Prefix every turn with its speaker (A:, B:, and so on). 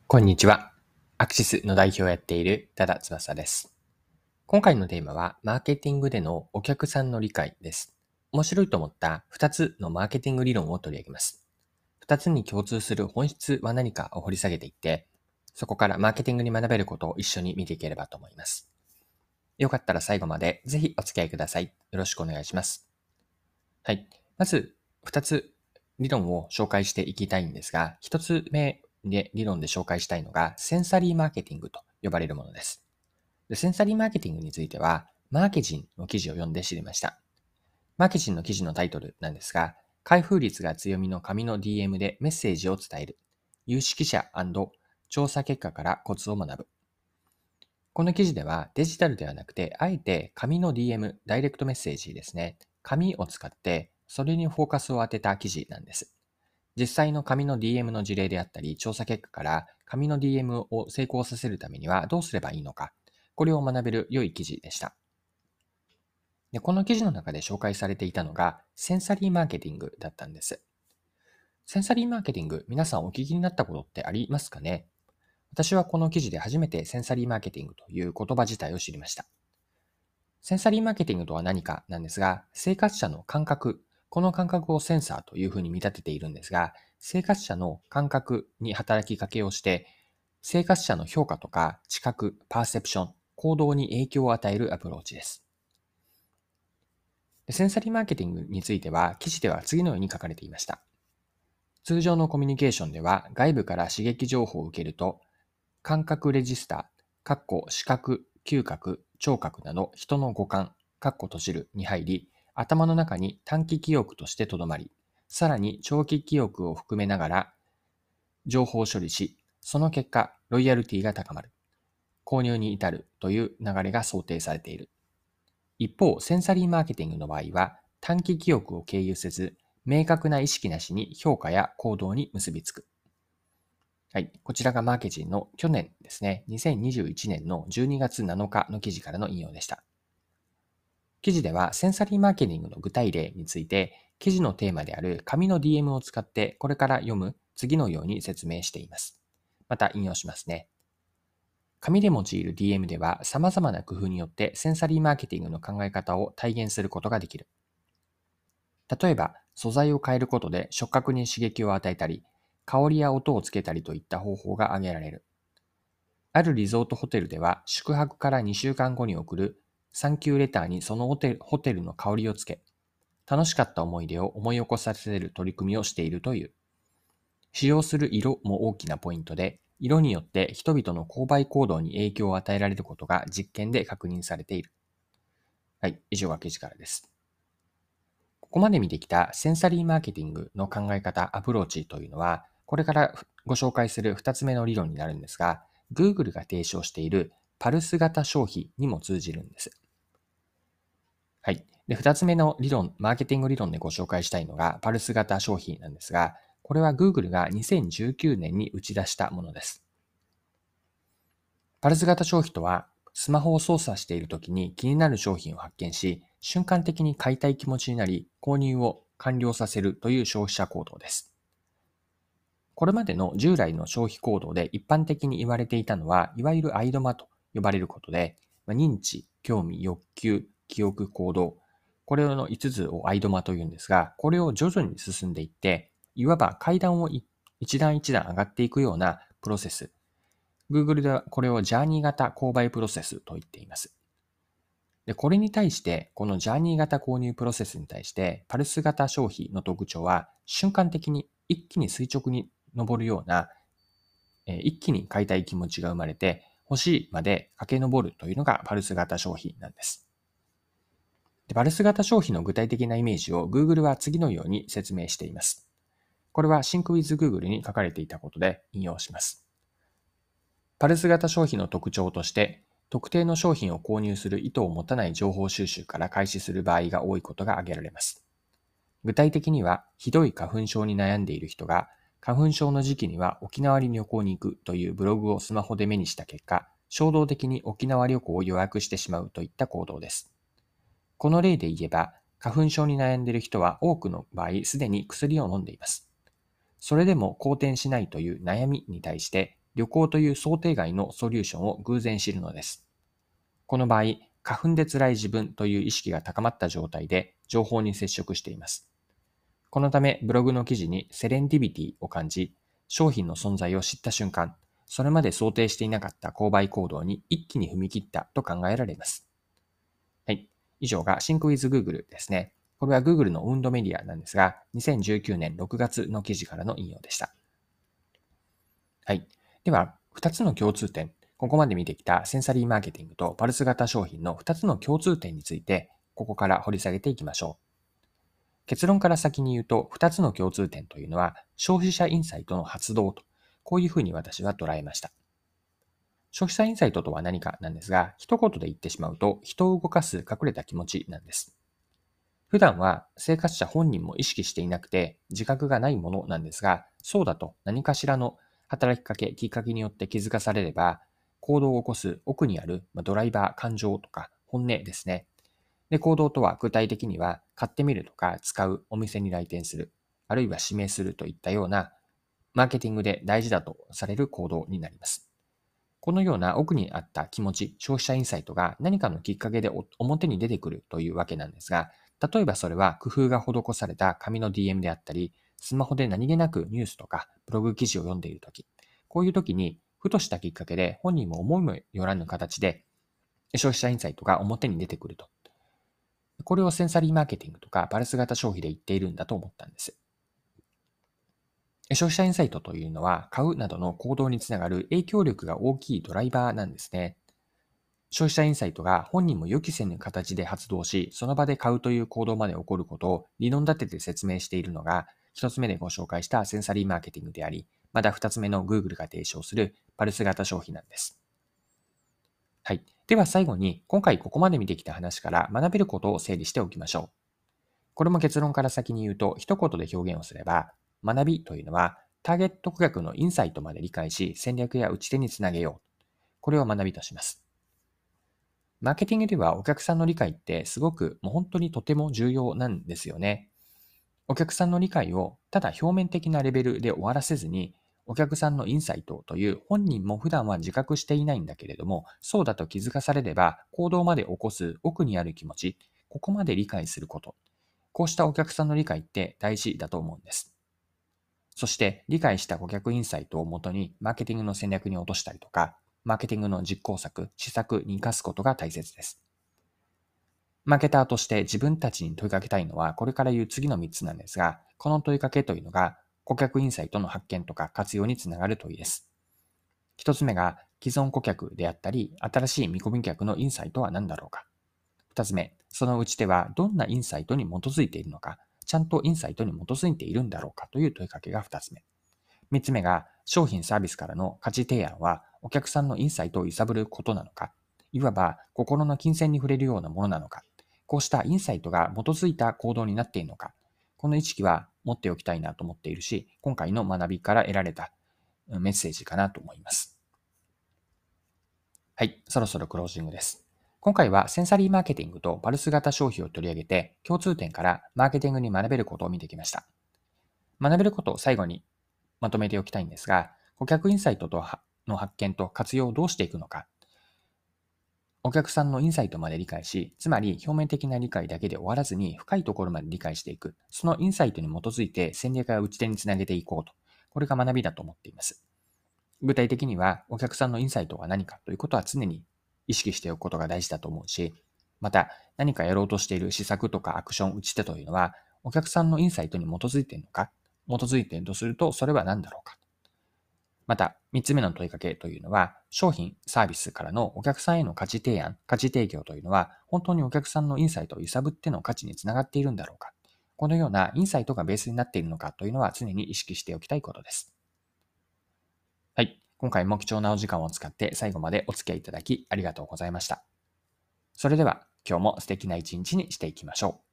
A: こんにちは。アクシスの代表をやっている多田翼です。今回のテーマは、マーケティングでのお客さんの理解です。面白いと思った2つのマーケティング理論を取り上げます。2つに共通する本質は何かを掘り下げていって、そこからマーケティングに学べることを一緒に見ていければと思います。よかったら最後までぜひお付き合いください。よろしくお願いします。はい。まず、2つ理論を紹介していきたいんですが、1つ目で理論で紹介したいのが、センサリーマーケティングと呼ばれるものです。センサリーマーケティングについては、マーケジンの記事を読んで知りました。マーケジンの記事のタイトルなんですが、開封率が強みの紙の DM でメッセージを伝える。有識者&調査結果からコツを学ぶ。この記事ではデジタルではなくて、あえて紙の DM、ダイレクトメッセージですね。紙を使って、それにフォーカスを当てた記事なんです。実際の紙の DM の事例であったり、調査結果から紙の DM を成功させるためにはどうすればいいのか、これを学べる良い記事でした。で、この記事の中で紹介されていたのが、センサリーマーケティングだったんです。センサリーマーケティング、皆さんお聞きになったことってありますかね？私はこの記事で初めてセンサリーマーケティングという言葉自体を知りました。センサリーマーケティングとは何かなんですが、生活者の感覚、この感覚をセンサーというふうに見立てているんですが、生活者の感覚に働きかけをして、生活者の評価とか知覚、パーセプション、行動に影響を与えるアプローチです。センサリーマーケティングについては、記事では次のように書かれていました。通常のコミュニケーションでは、外部から刺激情報を受けると、感覚レジスター、視覚、嗅覚、聴覚など人の五感、閉じるに入り、頭の中に短期記憶としてとどまり、さらに長期記憶を含めながら情報処理し、その結果、ロイヤルティが高まる。購入に至るという流れが想定されている。一方、センサリーマーケティングの場合は、短期記憶を経由せず、明確な意識なしに評価や行動に結びつく。はい。こちらがマーケジンの去年ですね、2021年の12月7日の記事からの引用でした。記事では、センサリーマーケティングの具体例について、記事のテーマである紙の DM を使ってこれから読む次のように説明しています。また引用しますね。紙で用いる DM では様々な工夫によってセンサリーマーケティングの考え方を体現することができる。例えば、素材を変えることで触覚に刺激を与えたり、香りや音をつけたりといった方法が挙げられる。あるリゾートホテルでは宿泊から2週間後に送るサンキューレターにそのホテルの香りをつけ、楽しかった思い出を思い起こさせる取り組みをしているという。使用する色も大きなポイントで、色によって人々の購買行動に影響を与えられることが実験で確認されている。はい、以上が記事からです。ここまで見てきたセンサリーマーケティングの考え方、アプローチというのは、これからご紹介する2つ目の理論になるんですが、Google が提唱しているパルス型消費にも通じるんです。はい。で、2つ目の理論、マーケティング理論でご紹介したいのがパルス型消費なんですが、これは Google が2019年に打ち出したものです。パルス型消費とは、スマホを操作している時に気になる商品を発見し、瞬間的に買いたい気持ちになり、購入を完了させるという消費者行動です。これまでの従来の消費行動で一般的に言われていたのは、いわゆるアイドマと呼ばれることで、認知、興味、欲求、記憶、行動、これの5つをアイドマというんですが、これを徐々に進んでいって、いわば階段を一段一段上がっていくようなプロセス。Google ではこれをジャーニー型購買プロセスと言っています。で、これに対して、このジャーニー型購入プロセスに対して、パルス型消費の特徴は、瞬間的に一気に垂直に上るような、一気に買いたい気持ちが生まれて、欲しいまで駆け上るというのがパルス型消費なんです。で、パルス型消費の具体的なイメージを Google は次のように説明しています。これは Sync with Google に書かれていたことで引用します。パルス型消費の特徴として、特定の商品を購入する意図を持たない情報収集から開始する場合が多いことが挙げられます。具体的には、ひどい花粉症に悩んでいる人が、花粉症の時期には沖縄に旅行に行くというブログをスマホで目にした結果、衝動的に沖縄旅行を予約してしまうといった行動です。この例で言えば、花粉症に悩んでいる人は多くの場合すでに薬を飲んでいます。それでも好転しないという悩みに対して、 旅行という想定外のソリューションを偶然知るのです。この場合、花粉で辛い自分という意識が高まった状態で情報に接触しています。このため、ブログの記事にセレンディビティを感じ、商品の存在を知った瞬間、それまで想定していなかった購買行動に一気に踏み切ったと考えられます。はい。以上が Think with Google ですね。これは Google のオウンドメディアなんですが、2019年6月の記事からの引用でした。はい。では、2つの共通点。ここまで見てきたセンサリーマーケティングとパルス型商品の2つの共通点について、ここから掘り下げていきましょう。結論から先に言うと、2つの共通点というのは、消費者インサイトの発動と、こういうふうに私は捉えました。消費者インサイトとは何かなんですが、一言で言ってしまうと、人を動かす隠れた気持ちなんです。普段は生活者本人も意識していなくて自覚がないものなんですが、そうだと何かしらの働きかけ、きっかけによって気づかされれば、行動を起こす奥にあるドライバー、感情とか本音ですね。で、行動とは具体的には買ってみるとか使う、お店に来店する、あるいは指名するといったようなマーケティングで大事だとされる行動になります。このような奥にあった気持ち、消費者インサイトが何かのきっかけで表に出てくるというわけなんですが、例えばそれは工夫が施された紙の DM であったり、スマホで何気なくニュースとかブログ記事を読んでいるとき、こういうときにふとしたきっかけで本人も思いもよらぬ形で消費者インサイトが表に出てくると。これをセンサリーマーケティングとかパルス型消費で言っているんだと思ったんです。消費者インサイトというのは買うなどの行動につながる影響力が大きいドライバーなんですね。消費者インサイトが本人も予期せぬ形で発動し、その場で買うという行動まで起こることを理論立てて説明しているのが、一つ目でご紹介したセンサリーマーケティングであり、また二つ目の Google が提唱するパルス型消費なんです。はい。では最後に、今回ここまで見てきた話から学べることを整理しておきましょう。これも結論から先に言うと、一言で表現をすれば、学びというのは、ターゲット顧客のインサイトまで理解し、戦略や打ち手につなげよう。これを学びとします。マーケティングではお客さんの理解ってすごくもう本当にとても重要なんですよね。お客さんの理解をただ表面的なレベルで終わらせずに、お客さんのインサイトという本人も普段は自覚していないんだけれども、そうだと気づかされれば行動まで起こす奥にある気持ち、ここまで理解すること。こうしたお客さんの理解って大事だと思うんです。そして理解した顧客インサイトをもとにマーケティングの戦略に落としたりとか、マーケティングの実行策、施策に生かすことが大切です。マーケターとして自分たちに問いかけたいのはこれから言う次の3つなんですが、この問いかけというのが顧客インサイトの発見とか活用につながる問いです。1つ目が既存顧客であったり、新しい見込み客のインサイトは何だろうか。2つ目、その打ち手はどんなインサイトに基づいているのか、ちゃんとインサイトに基づいているんだろうかという問いかけが2つ目。3つ目が商品サービスからの価値提案はお客さんのインサイトを揺さぶることなのか、いわば心の金銭に触れるようなものなのか、こうしたインサイトが基づいた行動になっているのか、この意識は持っておきたいなと思っているし、今回の学びから得られたメッセージかなと思います。はい、そろそろクロージングです。今回はセンサリーマーケティングとパルス型消費を取り上げて、共通点からマーケティングに学べることを見てきました。学べることを最後にまとめておきたいんですが、顧客インサイトの発見と活用をどうしていくのか、お客さんのインサイトまで理解し、つまり表面的な理解だけで終わらずに深いところまで理解していく。そのインサイトに基づいて戦略や打ち手につなげていこうと。これが学びだと思っています。具体的にはお客さんのインサイトが何かということは常に意識しておくことが大事だと思うし、また何かやろうとしている施策とかアクション、打ち手というのはお客さんのインサイトに基づいているのか、基づいているとするとそれは何だろうか。また、3つ目の問いかけというのは、商品、サービスからのお客さんへの価値提案、価値提供というのは、本当にお客さんのインサイトを揺さぶっての価値につながっているんだろうか。このようなインサイトがベースになっているのかというのは常に意識しておきたいことです。はい。今回も貴重なお時間を使って最後までお付き合いいただきありがとうございました。それでは、今日も素敵な一日にしていきましょう。